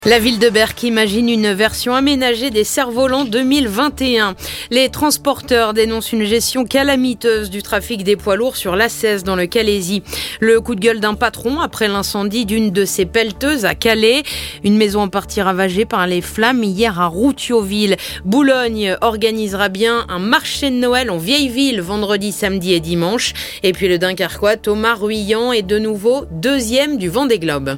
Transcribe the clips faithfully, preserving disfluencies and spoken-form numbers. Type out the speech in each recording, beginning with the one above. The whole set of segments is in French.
La ville de Berck imagine une version aménagée des cerfs-volants deux mille vingt et un. Les transporteurs dénoncent une gestion calamiteuse du trafic des poids lourds sur l'A seize dans le Calaisis. Le coup de gueule d'un patron après l'incendie d'une de ses pelleteuses à Calais. Une maison en partie ravagée par les flammes hier à Routioville. Boulogne organisera bien un marché de Noël en vieille ville vendredi, samedi et dimanche. Et puis le Dunkerquois Thomas Ruyant est de nouveau deuxième du Vendée Globe.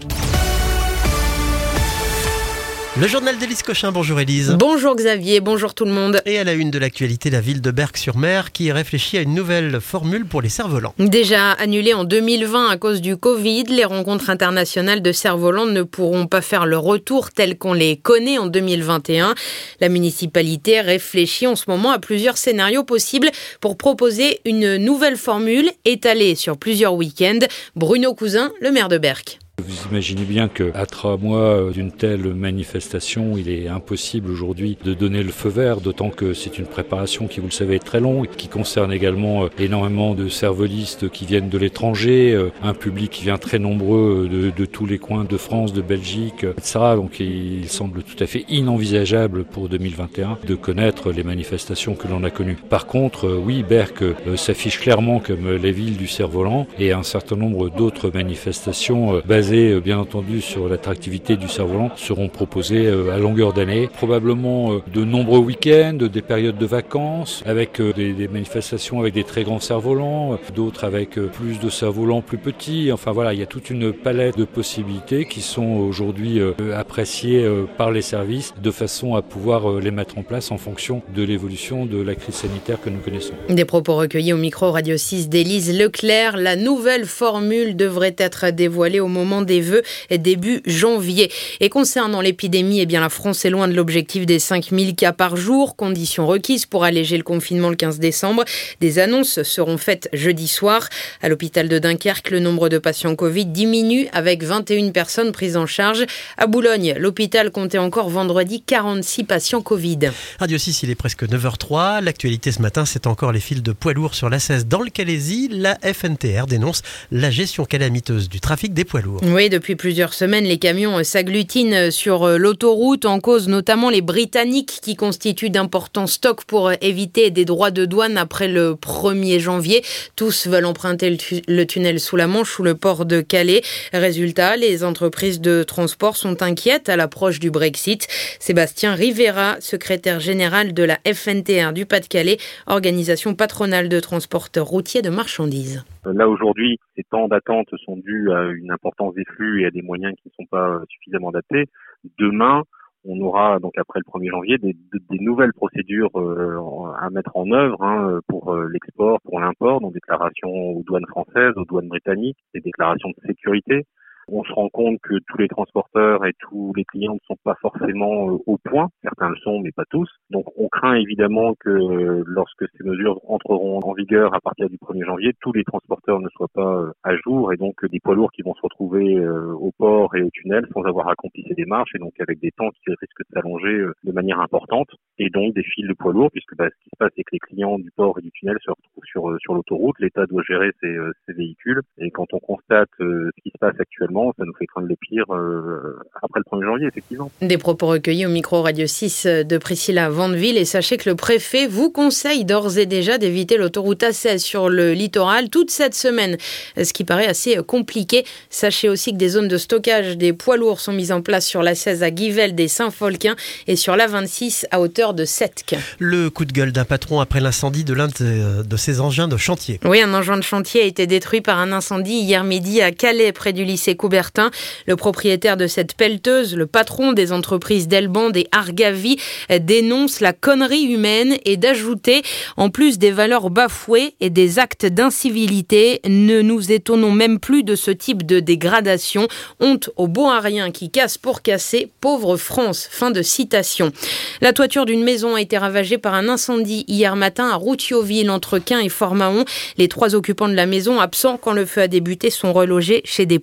Le journal d'Élise Cochin, bonjour Élise. Bonjour Xavier, bonjour tout le monde. Et à la une de l'actualité, la ville de Berck-sur-Mer qui réfléchit à une nouvelle formule pour les cerfs-volants. Déjà annulée en deux mille vingt à cause du Covid, les rencontres internationales de cerfs-volants ne pourront pas faire le retour tel qu'on les connaît en deux mille vingt et un. La municipalité réfléchit en ce moment à plusieurs scénarios possibles pour proposer une nouvelle formule étalée sur plusieurs week-ends. Bruno Cousin, le maire de Berck. Vous imaginez bien qu'à trois mois d'une telle manifestation, il est impossible aujourd'hui de donner le feu vert, d'autant que c'est une préparation qui, vous le savez, est très longue, qui concerne également énormément de cervelistes qui viennent de l'étranger, un public qui vient très nombreux de, de tous les coins de France, de Belgique, et cetera. Donc il semble tout à fait inenvisageable pour deux mille vingt et un de connaître les manifestations que l'on a connues. Par contre, oui, Berck s'affiche clairement comme la ville du cerf-volant et un certain nombre d'autres manifestations basées bien entendu sur l'attractivité du cerf-volant seront proposés à longueur d'année, probablement de nombreux week-ends, des périodes de vacances, avec des, des manifestations avec des très grands cerfs-volants, d'autres avec plus de cerfs-volants plus petits. Enfin voilà, il y a toute une palette de possibilités qui sont aujourd'hui appréciées par les services de façon à pouvoir les mettre en place en fonction de l'évolution de la crise sanitaire que nous connaissons. Des propos recueillis au micro Radio six d'Élise Leclerc. La nouvelle formule devrait être dévoilée au moment des vœux début janvier. Et concernant l'épidémie, eh bien la France est loin de l'objectif des cinq mille cas par jour, condition requise pour alléger le confinement le quinze décembre. Des annonces seront faites jeudi soir. À l'hôpital de Dunkerque, le nombre de patients Covid diminue avec vingt et une personnes prises en charge. À Boulogne, l'hôpital comptait encore vendredi quarante-six patients Covid. Radio six, il est presque neuf heures zéro trois. L'actualité ce matin, c'est encore les files de poids lourds sur l'A seize dans le Calaisis. La F N T R dénonce la gestion calamiteuse du trafic des poids lourds. Oui, depuis plusieurs semaines, les camions s'agglutinent sur l'autoroute, en cause notamment les Britanniques qui constituent d'importants stocks pour éviter des droits de douane après le premier janvier. Tous veulent emprunter le, tu- le tunnel sous la Manche ou le port de Calais. Résultat, les entreprises de transport sont inquiètes à l'approche du Brexit. Sébastien Rivera, secrétaire général de la F N T R du Pas-de-Calais, organisation patronale de transporteurs routiers de marchandises. Là, aujourd'hui, ces temps d'attente sont dus à une importance des flux et à des moyens qui ne sont pas suffisamment adaptés. Demain, on aura, donc après le premier janvier, des, des nouvelles procédures euh, à mettre en œuvre hein, pour l'export, pour l'import, donc déclaration aux douanes françaises, aux douanes britanniques, des déclarations de sécurité. On se rend compte que tous les transporteurs et tous les clients ne sont pas forcément au point. Certains le sont, mais pas tous. Donc, on craint évidemment que lorsque ces mesures entreront en vigueur à partir du premier janvier, tous les transporteurs ne soient pas à jour et donc des poids lourds qui vont se retrouver au port et au tunnel sans avoir accompli ces démarches et donc avec des temps qui risquent de s'allonger de manière importante et donc des files de poids lourds puisque bah, ce qui se passe, c'est que les clients du port et du tunnel se retrouvent sur, sur l'autoroute. L'État doit gérer ces, ces véhicules et quand on constate ce qui se passe actuellement, ça nous fait craindre le pire euh, après le premier janvier, effectivement. Des propos recueillis au micro Radio six de Priscilla Vandeville. Et sachez que le préfet vous conseille d'ores et déjà d'éviter l'autoroute A seize sur le littoral toute cette semaine, ce qui paraît assez compliqué. Sachez aussi que des zones de stockage des poids lourds sont mises en place sur l'A seize à Guivelde et Saint-Folquin et sur l'A vingt-six à hauteur de Setque. Le coup de gueule d'un patron après l'incendie de l'un de, de ses engins de chantier. Oui, un engin de chantier a été détruit par un incendie hier midi à Calais, près du lycée Coubertin. Le propriétaire de cette pelleteuse, le patron des entreprises Delbande et Argavi, dénonce la connerie humaine et d'ajouter, en plus des valeurs bafouées et des actes d'incivilité, ne nous étonnons même plus de ce type de dégradation. Honte aux bons à rien qui cassent pour casser, pauvre France. Fin de citation. La toiture d'une maison a été ravagée par un incendie hier matin à Routioville, entre Quin et Fort-Mahon. Les trois occupants de la maison, absents quand le feu a débuté, sont relogés chez des proches.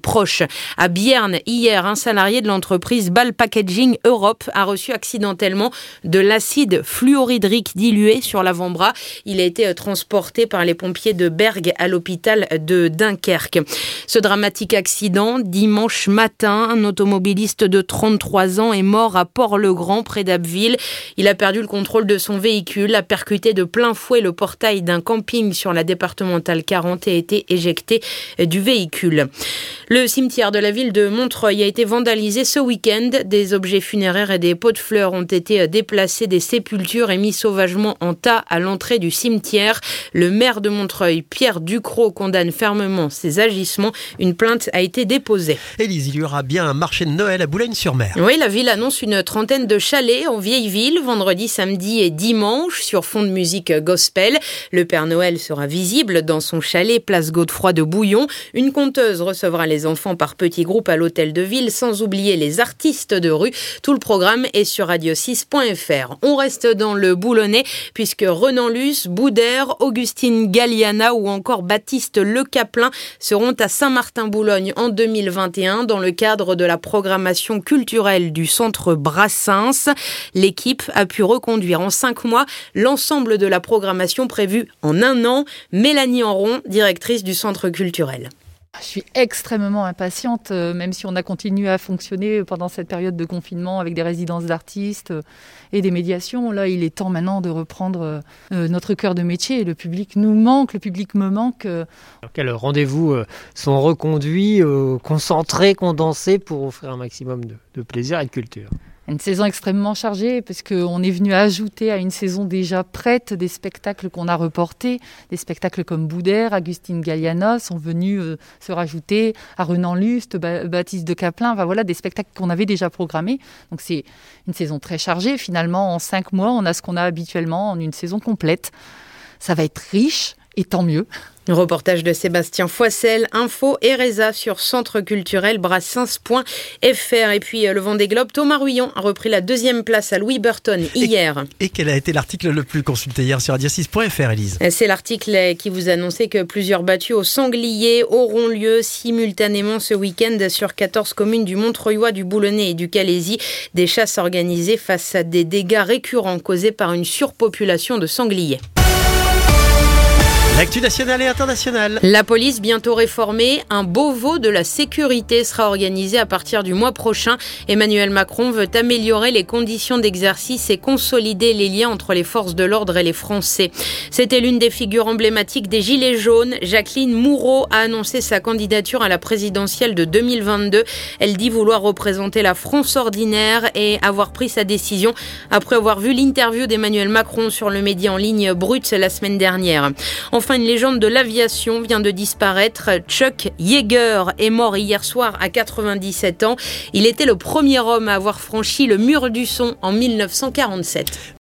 À Bierne, hier, un salarié de l'entreprise Ball Packaging Europe a reçu accidentellement de l'acide fluorhydrique dilué sur l'avant-bras. Il a été transporté par les pompiers de Bergue à l'hôpital de Dunkerque. Ce dramatique accident, dimanche matin, un automobiliste de trente-trois ans est mort à Port-le-Grand, près d'Abbeville. Il a perdu le contrôle de son véhicule, a percuté de plein fouet le portail d'un camping sur la départementale quarante et a été éjecté du véhicule. Le cimetière de la ville de Montreuil a été vandalisé ce week-end. Des objets funéraires et des pots de fleurs ont été déplacés des sépultures et mis sauvagement en tas à l'entrée du cimetière. Le maire de Montreuil, Pierre Ducrot, condamne fermement ces agissements. Une plainte a été déposée. Élise, il y aura bien un marché de Noël à Boulogne-sur-Mer. Oui, la ville annonce une trentaine de chalets en vieille ville, vendredi, samedi et dimanche, sur fond de musique gospel. Le Père Noël sera visible dans son chalet, place Godefroy de Bouillon. Une conteuse recevra les enfants par petits groupes à l'hôtel de ville, sans oublier les artistes de rue. Tout le programme est sur radio six point f r. On reste dans le Boulonnais, puisque Renan Luce, Boudère, Augustine Galliana ou encore Baptiste Le Caplin seront à Saint-Martin-Boulogne en deux mille vingt et un dans le cadre de la programmation culturelle du centre Brassens. L'équipe a pu reconduire en cinq mois l'ensemble de la programmation prévue en un an. Mélanie Enron, directrice du centre culturel. Je suis extrêmement impatiente, même si on a continué à fonctionner pendant cette période de confinement avec des résidences d'artistes et des médiations. Là, il est temps maintenant de reprendre notre cœur de métier. Le public nous manque, le public me manque. Alors, quels rendez-vous sont reconduits, concentrés, condensés pour offrir un maximum de, de plaisir et de culture ? Une saison extrêmement chargée parce qu'on est venu ajouter à une saison déjà prête des spectacles qu'on a reportés. Des spectacles comme Boudère, Augustine Galliana sont venus euh, se rajouter à Renan Luce, ba- Baptiste de Caplin. Enfin voilà, des spectacles qu'on avait déjà programmés. Donc c'est une saison très chargée. Finalement, en cinq mois, on a ce qu'on a habituellement en une saison complète. Ça va être riche et tant mieux. Reportage de Sébastien Foissel, info et Reza sur centre culturel brassens point f r. Et puis le Vendée Globe, Thomas Ruyon a repris la deuxième place à Louis Burton hier. Et, et quel a été l'article le plus consulté hier sur radio six point f r, Élise ? C'est l'article qui vous annonçait que plusieurs battues au sanglier auront lieu simultanément ce week-end sur quatorze communes du Montreuilois, du Boulonnais et du Calaisis. Des chasses organisées face à des dégâts récurrents causés par une surpopulation de sangliers. L'actu nationale et internationale. La police bientôt réformée, un Beauvau de la sécurité sera organisé à partir du mois prochain. Emmanuel Macron veut améliorer les conditions d'exercice et consolider les liens entre les forces de l'ordre et les Français. C'était l'une des figures emblématiques des Gilets jaunes. Jacqueline Moureau a annoncé sa candidature à la présidentielle de deux mille vingt-deux. Elle dit vouloir représenter la France ordinaire et avoir pris sa décision après avoir vu l'interview d'Emmanuel Macron sur le média en ligne Brut la semaine dernière. Enfin, une légende de l'aviation vient de disparaître. Chuck Yeager est mort hier soir à quatre-vingt-dix-sept ans. Il était le premier homme à avoir franchi le mur du son en mille neuf cent quarante-sept.